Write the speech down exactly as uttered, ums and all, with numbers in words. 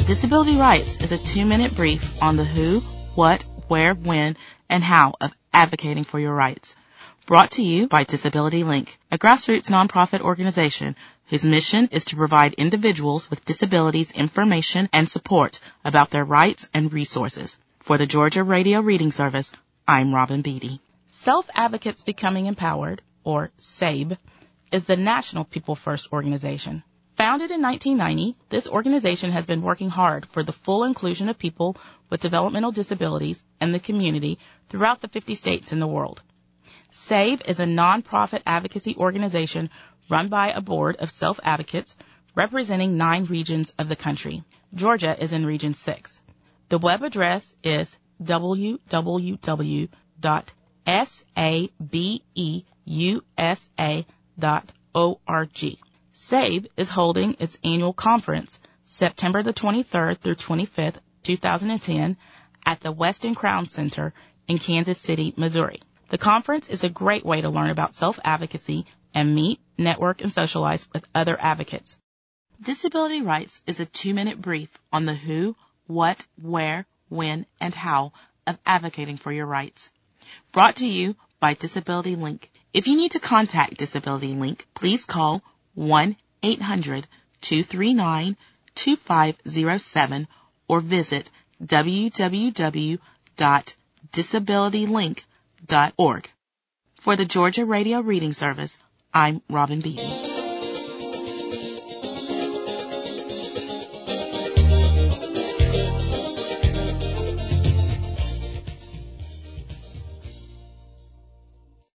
Disability Rights is a two-minute brief on the who, what, where, when, and how of advocating for your rights. Brought to you by Disability Link, a grassroots nonprofit organization whose mission is to provide individuals with disabilities information and support about their rights and resources. For the Georgia Radio Reading Service, I'm Robin Beatty. Self-Advocates Becoming Empowered, or SABE, is the National People First organization. Founded in nineteen ninety, this organization has been working hard for the full inclusion of people with developmental disabilities and the community throughout the fifty states in the world. SABE is a nonprofit advocacy organization run by a board of self-advocates representing nine regions of the country. Georgia is in Region six. The web address is w w w dot sabeusa dot org. SABE is holding its annual conference September the twenty-third through twenty-fifth, two thousand ten at the Westin Crown Center in Kansas City, Missouri. The conference is a great way to learn about self-advocacy and meet, network, and socialize with other advocates. Disability Rights is a two-minute brief on the who, what, where, when, and how of advocating for your rights. Brought to you by Disability Link. If you need to contact Disability Link, please call one eight hundred two three nine two five zero seven or visit w w w dot disability link dot org. For the Georgia Radio Reading Service, I'm Robin Beatty.